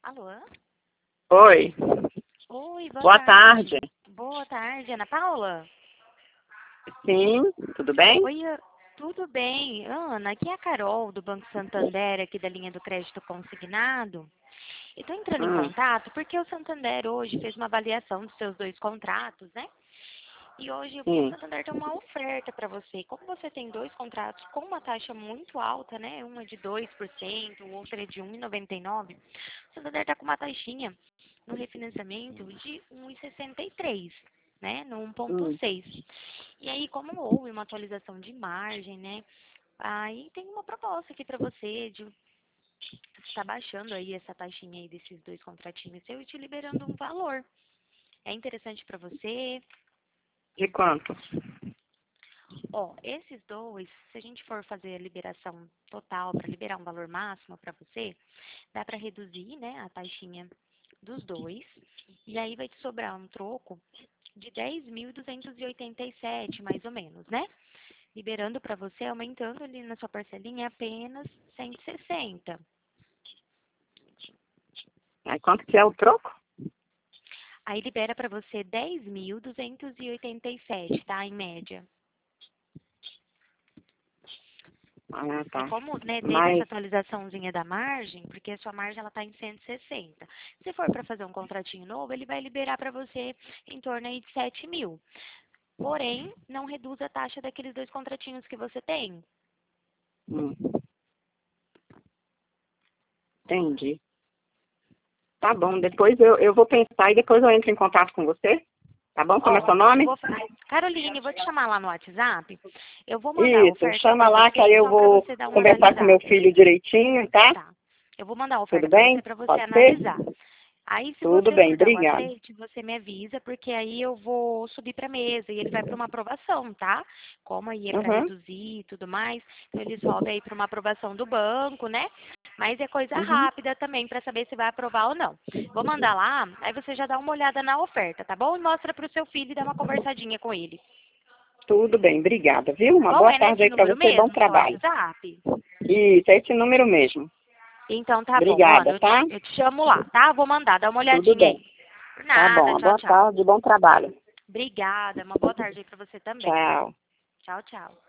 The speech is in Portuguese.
Alô? Oi, Oi, boa tarde. Boa tarde, Ana Paula. Sim, tudo bem? Oi, tudo bem? Ana, aqui é a Carol, do Banco Santander, aqui da linha do crédito consignado. Eu estou entrando em contato porque o Santander hoje fez uma avaliação dos seus 2 contratos, né? E hoje o Sim. Santander tem uma oferta para você. Como você tem 2 contratos com uma taxa muito alta, né? Uma de 2%, outra é de 1,99%. O Santander está com uma taxinha no refinanciamento de 1,63%, né? No Hum. 1,6%. E aí, como houve uma atualização de margem, né? Aí tem uma proposta aqui para você de estar baixando aí essa taxinha aí desses 2 contratinhos seu e te liberando um valor. É interessante para você? De quanto? Ó, esses 2, se a gente for fazer a liberação total para liberar um valor máximo para você, dá para reduzir, né, a taxinha dos 2, e aí vai te sobrar um troco de 10.287, mais ou menos, né? Liberando para você, aumentando ali na sua parcelinha apenas 160. Aí quanto que é o troco? Aí libera para você 10.287, tá? Em média. Ah, E tá. como, né, teve essa Mas, atualizaçãozinha da margem, porque a sua margem ela tá em 160. Se for para fazer um contratinho novo, ele vai liberar para você em torno aí de 7.000. Porém, não reduz a taxa daqueles 2 contratinhos que você tem. hum, entendi. Tá bom, depois eu vou pensar e depois eu entro em contato com você. Tá bom? Como é Ó, seu nome? Caroline, vou te chamar lá no WhatsApp. Eu vou mandar a Isso, oferta chama para lá que aí você, eu só para vou você dar uma conversar com meu analisada. filho direitinho, tá? Tá. Eu vou mandar a Tudo oferta bem? para você Pode ser? analisar. Aí, se Tudo você bem, for dar o obrigada. aceite, você me avisa, porque aí eu vou subir para a mesa e ele vai para uma aprovação, tá? Como aí é para Uhum, reduzir e tudo mais, então ele sobe aí para uma aprovação do banco, né? Mas é coisa uhum. rápida também para saber se vai aprovar ou não. Vou mandar lá, aí você já dá uma olhada na oferta, tá bom? E mostra para o seu filho e dá uma conversadinha com ele. Tudo bem, obrigada, viu? Tá Uma bom? boa É tarde nesse aí pra número você, bom mesmo, seu trabalho. WhatsApp? Isso, é esse número mesmo. Então tá bom, Ana, Obrigada, tá? eu te chamo lá, tá? Vou mandar, dá uma Tudo olhadinha bem. aí. Por Tá bom, nada, uma tchau, boa tchau. tarde, bom trabalho. Obrigada, uma boa tarde aí pra você também. Tchau. Tchau, tchau.